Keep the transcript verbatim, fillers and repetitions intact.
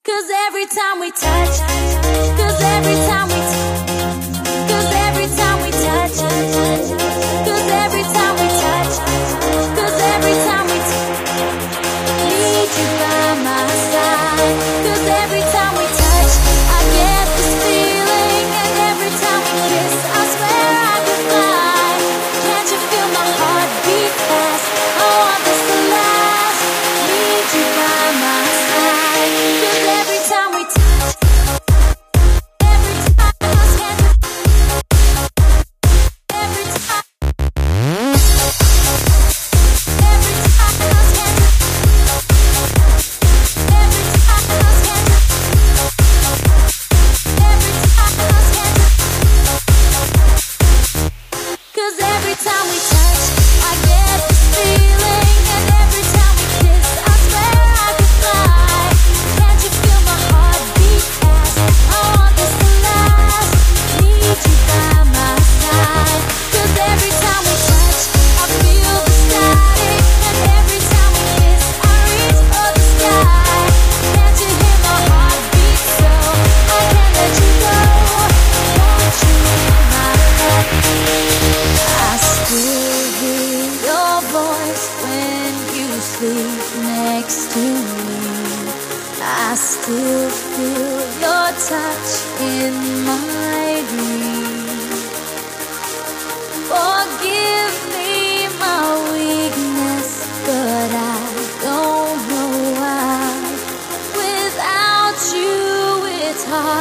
'Cause every time we touch, 'cause every time we Cause every time we touch, 'cause every time we touch, 'cause every time we need you by my side. 'Cause every time we touch, I get this feeling, and every time we kiss, I swear I could fly. Can't you feel my heart beat fast? I want this to last. Need you by my side. 'Cause every time we touch, every time I can't, every time, every time I can't, every time I can't, every time I can't. 'Cause every time we touch, I get this feeling, and every time we kiss, I swear I could fly. Can't you feel my heart beat fast? I want this to last. Need you by my side. 'Cause every time we touch, I feel the static, and every time we kiss, I reach for the sky. Can't you hear my heart beat so? I can't let you go. Want you in my heart. I still hear your voice when you sleep next to me. I still feel your touch in my dreams. Forgive me my weakness, but I don't know why. Without you, it's hard.